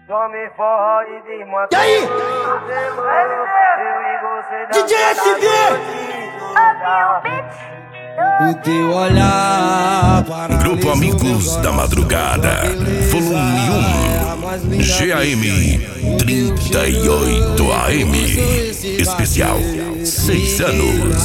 Tome forró e desmantela. E aí? DJ SD! O teu olhar para Grupo Amigos da Madrugada, volume 1, GAM 38 AM, especial 6 anos.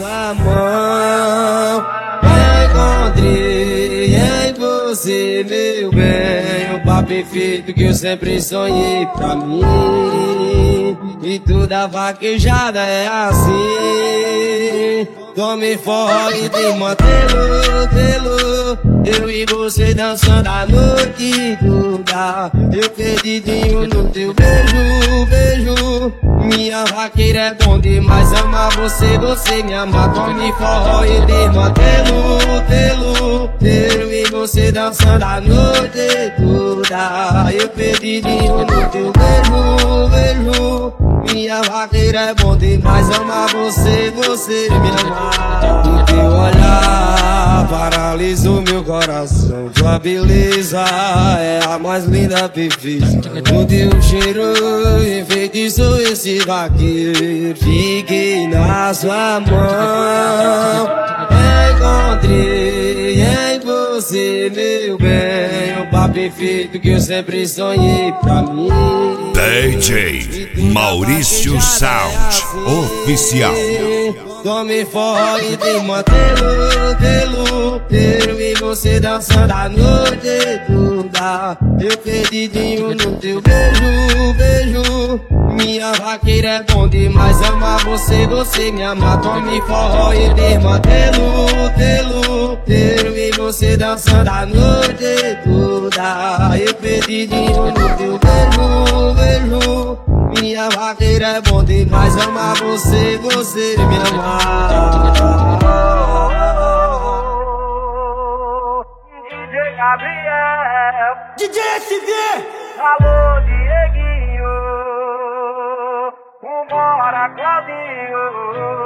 Encontrei em você, meu bem, o papo perfeito que eu sempre sonhei pra mim. E toda vaquejada é assim. Tome forró e desmantelo, eu e você dançando a noite toda. Eu perdidinho no teu beijo. Minha vaqueira é bom demais, amar você, você me ama. Tome forró e desmantelo, eu e você dançando a noite toda. Eu perdidinho no teu beijo. Minha vaqueira é bom demais, amar você, você me ama. O teu olhar paralisou meu coração. Tua beleza é a mais linda perfeita. O teu cheiro enfeitiçou esse vaqueiro. Fiquei na sua mão. Encontrei em você, meu bem, o papo perfeito que eu sempre sonhei pra mim. DJ Maurício Sound Oficial. Tome forró e desmantelo, eu e você dançando a noite toda. Eu perdidinho no teu beijo. Minha vaqueira é bom demais, amar você, você me ama. Tome forró e desmantelo, eu e você dançando a noite toda. Eu perdidinho no teu beijo. Minha vaqueira é bom demais, amar você, você me ama. DJ Gabriel, DJ SD! alô Dieguinho, vambora Claudinho.